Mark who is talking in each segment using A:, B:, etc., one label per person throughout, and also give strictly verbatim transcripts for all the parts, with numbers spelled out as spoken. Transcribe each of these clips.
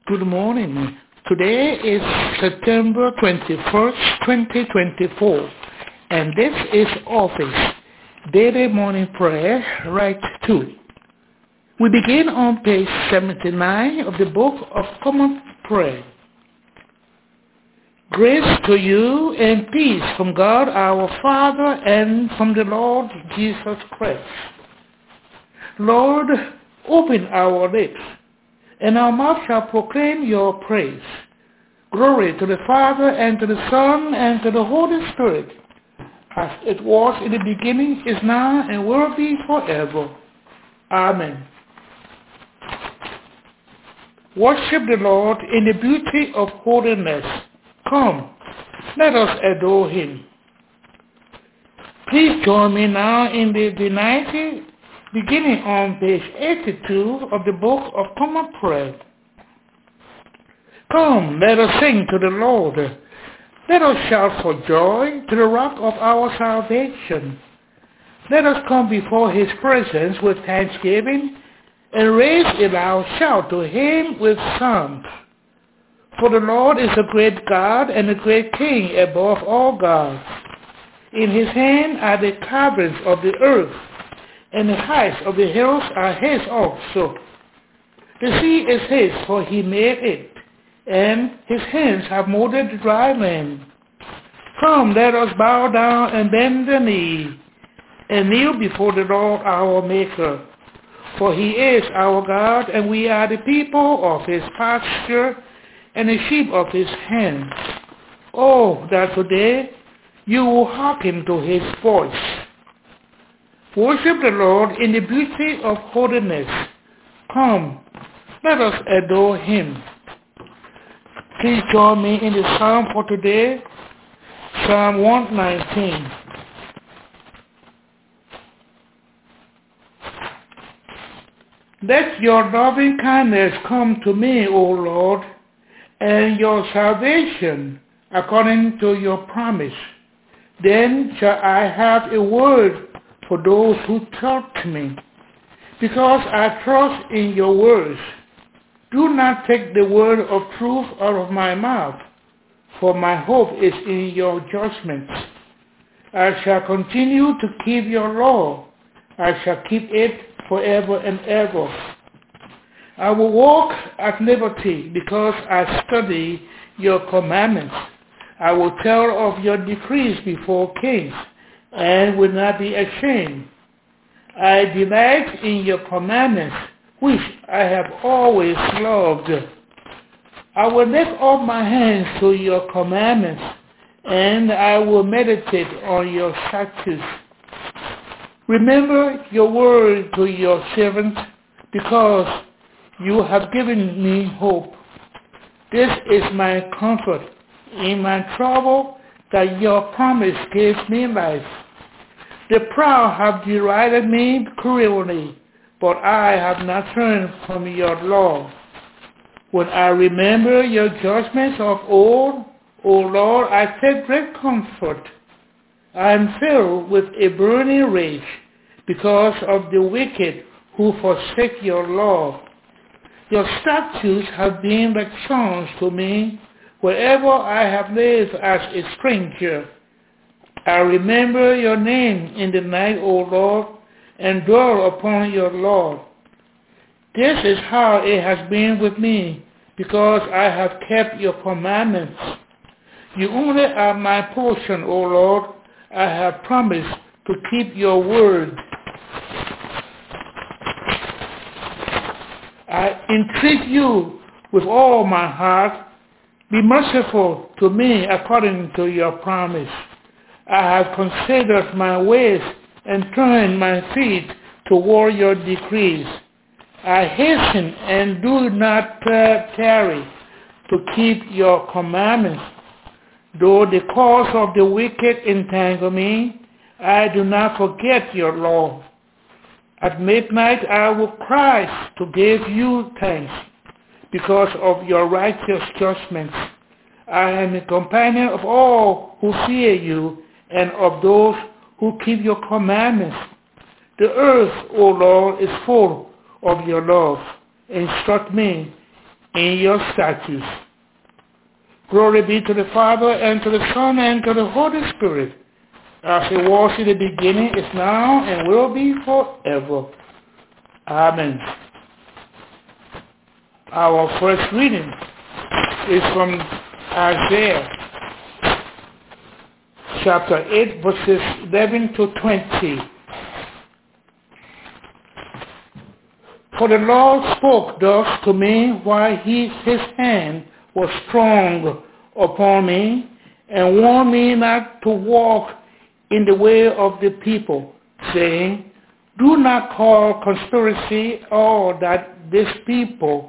A: Good morning. Today is September twenty-first, twenty twenty-four, and this is Office Daily Morning Prayer, Right two. We begin on page seventy-nine of the Book of Common Prayer. Grace to you and peace from God our Father and from the Lord Jesus Christ. Lord, open our lips, and our mouth shall proclaim your praise. Glory to the Father, and to the Son, and to the Holy Spirit, as it was in the beginning, is now, and will be forever. Amen. Worship the Lord in the beauty of holiness. Come, let us adore him. Please join me now in the, the ninety, beginning on page eighty-two of the Book of Common Prayer. Come, let us sing to the Lord. Let us shout for joy to the rock of our salvation. Let us come before his presence with thanksgiving and raise a loud shout to him with psalms. For the Lord is a great God and a great King above all gods. In his hand are the caverns of the earth, and the heights of the hills are his also. The sea is his, for he made it, and his hands have molded the dry land. Come, let us bow down and bend the knee, and kneel before the Lord our Maker. For he is our God, and we are the people of his pasture, and the sheep of his hand. Oh, that today you will hearken to his voice. Worship the Lord in the beauty of holiness. Come, let us adore him. Please join me in the psalm for today, Psalm one nineteen. Let your loving kindness come to me, O Lord, and your salvation according to your promise. Then shall I have a word for those who talk to me, because I trust in your words. Do not take the word of truth out of my mouth, for my hope is in your judgments. I shall continue to keep your law. I shall keep it forever and ever. I will walk at liberty because I study your commandments. I will tell of your decrees before kings and will not be ashamed. I delight in your commandments, which I have always loved. I will lift up my hands to your commandments, and I will meditate on your statutes. Remember your word to your servant, because you have given me hope. This is my comfort in my trouble, that your promise gives me life. The proud have derided me cruelly, but I have not turned from your law. When I remember your judgments of old, O Lord, I take great comfort. I am filled with a burning rage because of the wicked who forsake your law. Your statutes have been like songs to me wherever I have lived as a stranger. I remember your name in the night, O Lord, and dwell upon your law. This is how it has been with me, because I have kept your commandments. You only are my portion, O Lord. I have promised to keep your word. I entreat you with all my heart. Be merciful to me according to your promise. I have considered my ways and turned my feet toward your decrees. I hasten and do not tarry to keep your commandments. Though the cause of the wicked entangle me, I do not forget your law. At midnight I will cry to give you thanks because of your righteous judgments. I am a companion of all who fear you and of those who keep your commandments. The earth, O Lord, is full of your love. Instruct me in your statutes. Glory be to the Father, and to the Son, and to the Holy Spirit, as it was in the beginning, is now, and will be forever. Amen. Our first reading is from Isaiah chapter eight, verses eleven to twenty. For the Lord spoke thus to me while he, his hand was strong upon me, and warned me not to walk in the way of the people, saying, do not call conspiracy all that this people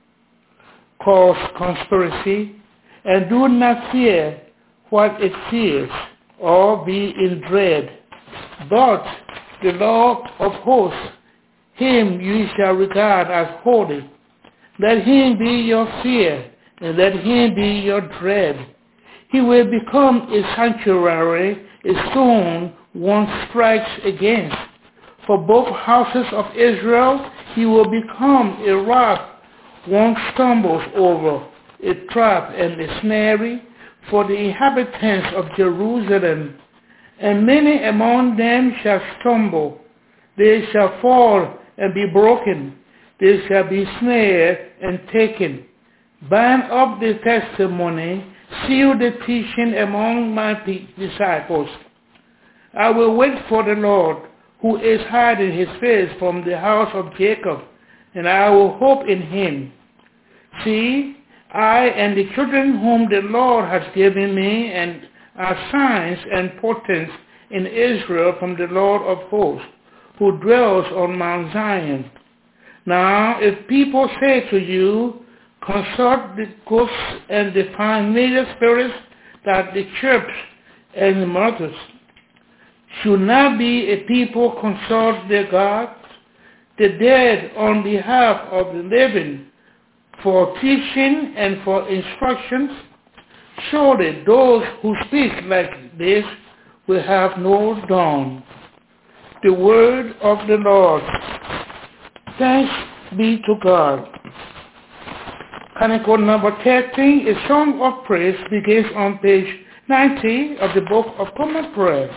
A: calls conspiracy, and do not fear what it fears, or be in dread. But the Lord of hosts, him you shall regard as holy. Let him be your fear, and let him be your dread. He will become a sanctuary, a stone one strikes against. For both houses of Israel he will become a rock one stumbles over, a trap and a snare for the inhabitants of Jerusalem. And many among them shall stumble. They shall fall and be broken. They shall be snared and taken. Bind up the testimony, seal the teaching among my disciples. I will wait for the Lord, who is hiding his face from the house of Jacob, and I will hope in him. See, I and the children whom the Lord has given me, and are signs and portents in Israel from the Lord of hosts, who dwells on Mount Zion. Now, if people say to you, consult the ghosts and the familiar spirits that the chirps and the murmurs, should not be a people consult their gods, the dead on behalf of the living, for teaching and for instructions? Surely those who speak like this will have no dawn. The word of the Lord. Thanks be to God. Canticle number thirteen, a song of praise, begins on page ninety of the Book of Common Prayer.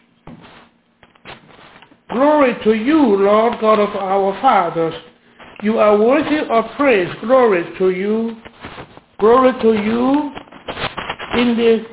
A: Glory to you, Lord God of our fathers. You are worthy of praise. Glory to you. Glory to you in the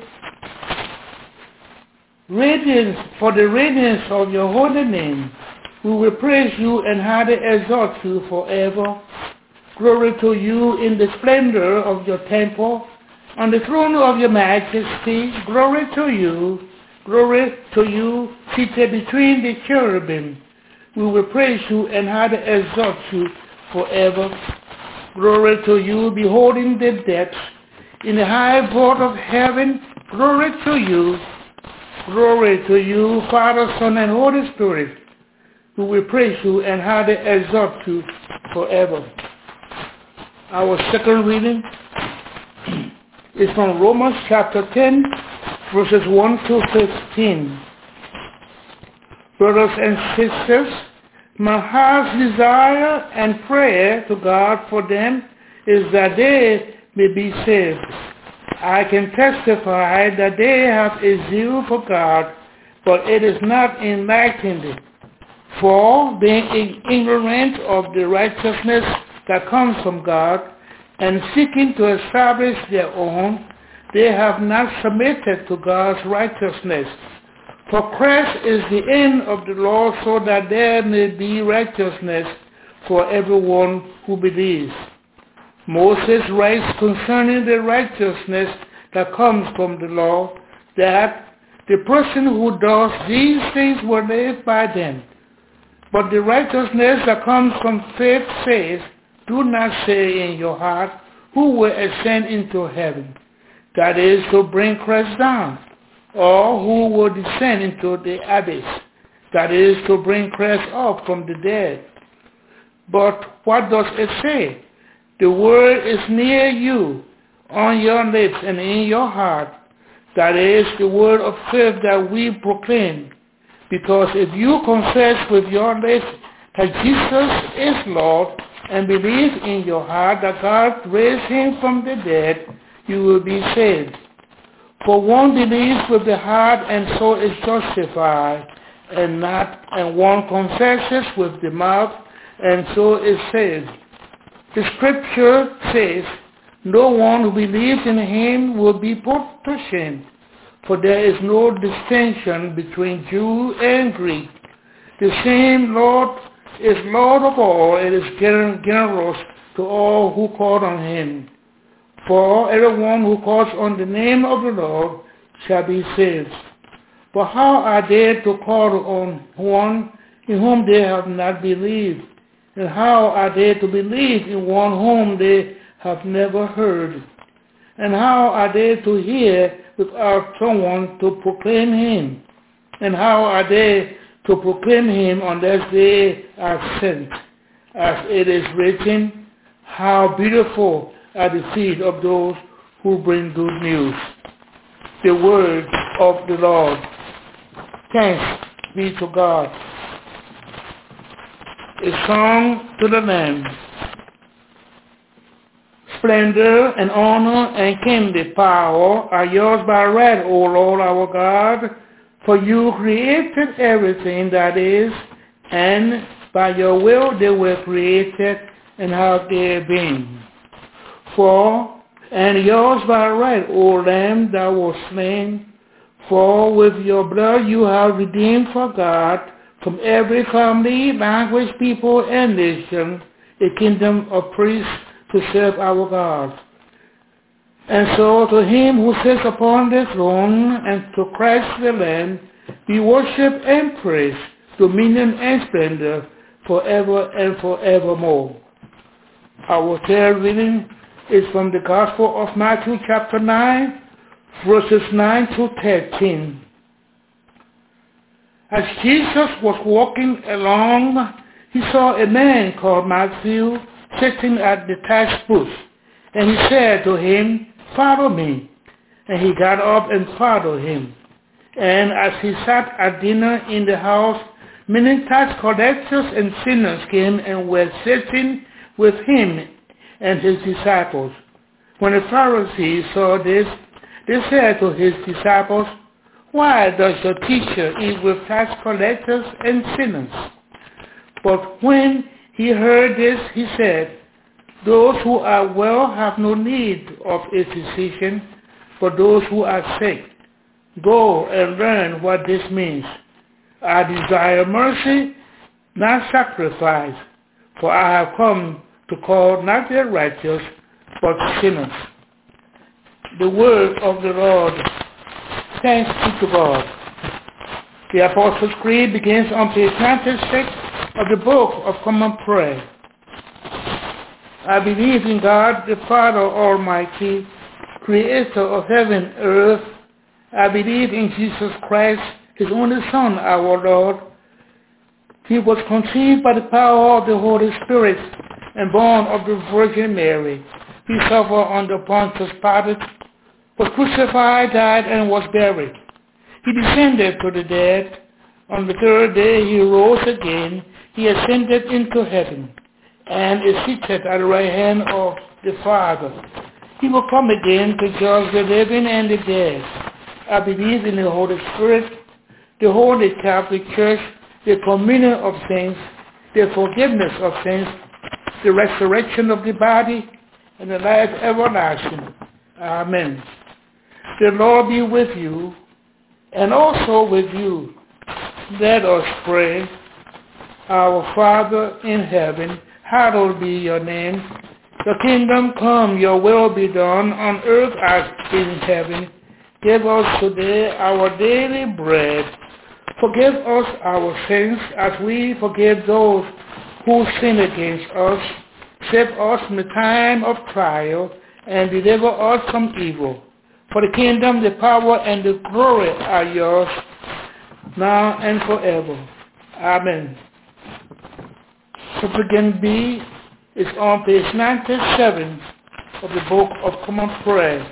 A: radiance, for the radiance of your holy name. We will praise you and highly exalt you forever. Glory to you in the splendor of your temple, on the throne of your majesty. Glory to you. Glory to you, seated between the cherubim. We will praise you and highly exalt you forever. Glory to you, beholding the depths in the high vault of heaven. Glory to you. Glory to you, Father, Son, and Holy Spirit. We will praise you and highly exalt you forever. Our second reading is from Romans chapter ten, verses one to fifteen. Brothers and sisters, my heart's desire and prayer to God for them is that they may be saved. I can testify that they have a zeal for God, but it is not enlightened. For being ignorant of the righteousness that comes from God, and seeking to establish their own, they have not submitted to God's righteousness. For Christ is the end of the law, so that there may be righteousness for everyone who believes. Moses writes concerning the righteousness that comes from the law, that the person who does these things will live by them. But the righteousness that comes from faith says, do not say in your heart, who will ascend into heaven? That is, to bring Christ down. Or who will descend into the abyss? That is, to bring Christ up from the dead. But what does it say? The word is near you, on your lips and in your heart. That is, the word of faith that we proclaim. Because if you confess with your lips that Jesus is Lord, and believe in your heart that God raised him from the dead, you will be saved. For one believes with the heart and so is justified, and not, and one confesses with the mouth and so is saved. The scripture says, no one who believes in him will be put to shame, for there is no distinction between Jew and Greek. The same Lord is Lord of all and is generous to all who call on him. For everyone who calls on the name of the Lord shall be saved. But how are they to call on one in whom they have not believed? And how are they to believe in one whom they have never heard? And how are they to hear without someone to proclaim him? And how are they to proclaim him unless they are sent? As it is written, how beautiful are the feet of those who bring good news. The word of the Lord. Thanks be to God. A song to the Lamb. Splendor and honor and kingly power are yours by right, O Lord our God, for you created everything that is, and by your will they were created and have their being. For, and yours by right, O Lamb that was slain, for with your blood you have redeemed for God from every family, language, people, and nation, a kingdom of priests to serve our God. And so to him who sits upon the throne and to Christ the Lamb be worship and praise, dominion and splendor forever and forevermore. Our third reading is from the Gospel of Matthew chapter nine, verses nine to thirteen. As Jesus was walking along, he saw a man called Matthew sitting at the tax booth, and he said to him, "Follow me." And he got up and followed him. And as he sat at dinner in the house, many tax collectors and sinners came and were sitting with him and his disciples. When the Pharisees saw this, they said to his disciples, "Why does your teacher eat with tax collectors and sinners?" But when he heard this, he said, "Those who are well have no need of a physician, but those who are sick. Go and learn what this means. I desire mercy, not sacrifice, for I have come to call not the righteous, but sinners." The word of the Lord. Thanks be to God. The Apostles' Creed begins on page ninety-six of the Book of Common Prayer. I believe in God, the Father Almighty, creator of heaven and earth. I believe in Jesus Christ, his only Son, our Lord. He was conceived by the power of the Holy Spirit and born of the Virgin Mary. He suffered under Pontius Pilate, was crucified, died, and was buried. He descended to the dead. On the third day he rose again. He ascended into heaven and is seated at the right hand of the Father. He will come again to judge the living and the dead. I believe in the Holy Spirit, the Holy Catholic Church, the communion of saints, the forgiveness of sins, the resurrection of the body, and the life everlasting. Amen. The Lord be with you, and also with you. Let us pray. Our Father in heaven, hallowed be your name. Your kingdom come, your will be done on earth as in heaven. Give us today our daily bread. Forgive us our sins as we forgive those who sin against us. Save us from the time of trial and deliver us from evil. For the kingdom, the power, and the glory are yours, now and forever. Amen. Supplicant B is on page ninety-seven of the Book of Common Prayer.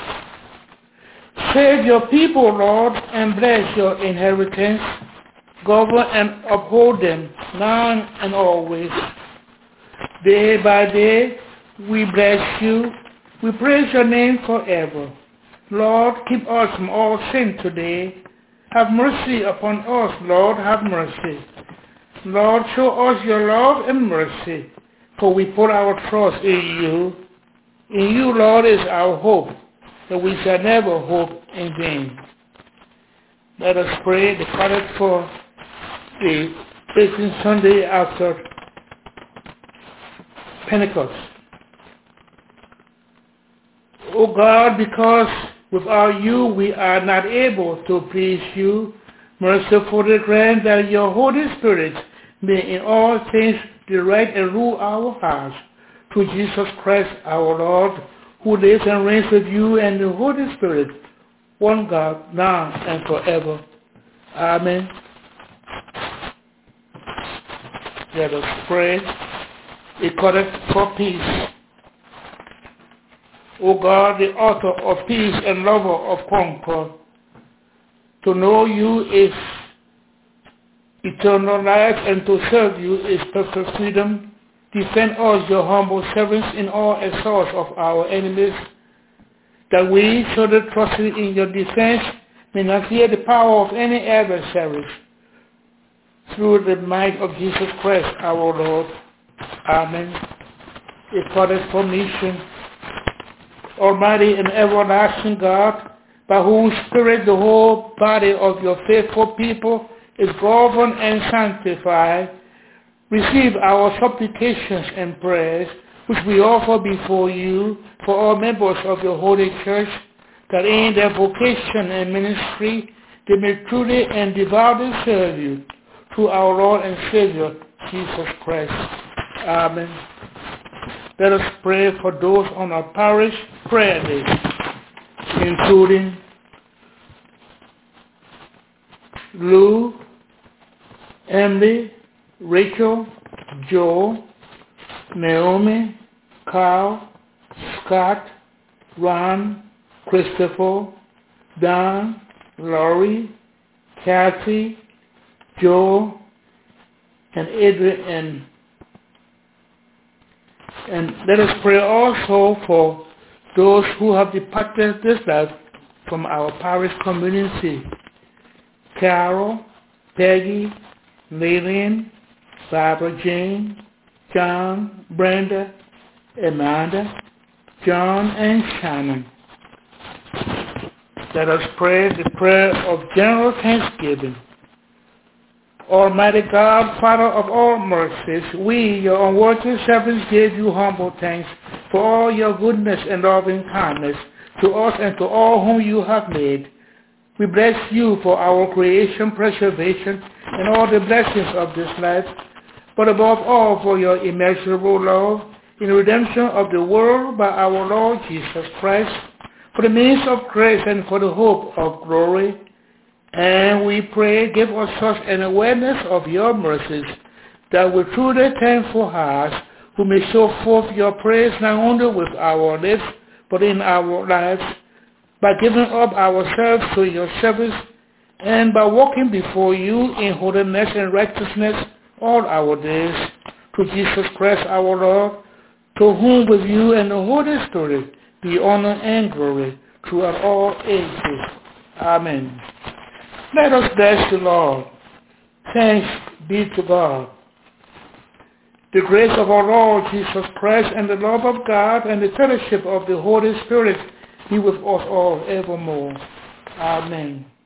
A: Save your people, Lord, and bless your inheritance. Govern and uphold them now and always. Day by day, we bless you. We praise your name forever. Lord, keep us from all sin today. Have mercy upon us, Lord, have mercy. Lord, show us your love and mercy, for we put our trust in you. In you, Lord, is our hope, that we shall never hope in vain. Let us pray the collect for the Passion Sunday after Pentecost. O God, because without you we are not able to please you, mercifully grant that your Holy Spirit may in all things direct and rule our hearts. Through Jesus Christ our Lord, who lives and reigns with you and the Holy Spirit, one God, now and forever. Amen. Let us pray. A collect for peace. O God, the author of peace and lover of concord, to know you is eternal life, and to serve you is perfect freedom. Defend us, your humble servants, in all assaults of our enemies, that we, so that trusting in your defense, may not fear the power of any adversaries. Through the might of Jesus Christ our Lord. Amen. A collect for mission. Almighty and everlasting God, by whose Spirit the whole body of your faithful people is governed and sanctified, receive our supplications and prayers, which we offer before you for all members of your holy church, that in their vocation and ministry they may truly and devoutly serve you, through our Lord and Savior, Jesus Christ. Amen. Let us pray for those on our parish prayer list, including Lou, Emily, Rachel, Joe, Naomi, Carl, Scott, Ron, Christopher, Don, Laurie, Kathy, Joe, and Adrian. And, and let us pray also for those who have departed this life from our parish community. Carol, Peggy, Lillian, Barbara Jane, John, Brenda, Amanda, John, and Shannon. Let us pray the prayer of general thanksgiving. Almighty God, Father of all mercies, we, your unworthy servants, give you humble thanks for all your goodness and loving kindness to us and to all whom you have made. We bless you for our creation, preservation, and all the blessings of this life, but above all for your immeasurable love in redemption of the world by our Lord Jesus Christ, for the means of grace and for the hope of glory. And we pray, give us such an awareness of your mercies, that with truly thankful hearts we may show forth your praise not only with our lips, but in our lives, by giving up ourselves to your service, and by walking before you in holiness and righteousness all our days. Through Jesus Christ our Lord, to whom with you and the Holy Spirit be honor and glory throughout all ages. Amen. Let us bless the Lord. Thanks be to God. The grace of our Lord Jesus Christ and the love of God and the fellowship of the Holy Spirit be with us all evermore. Amen.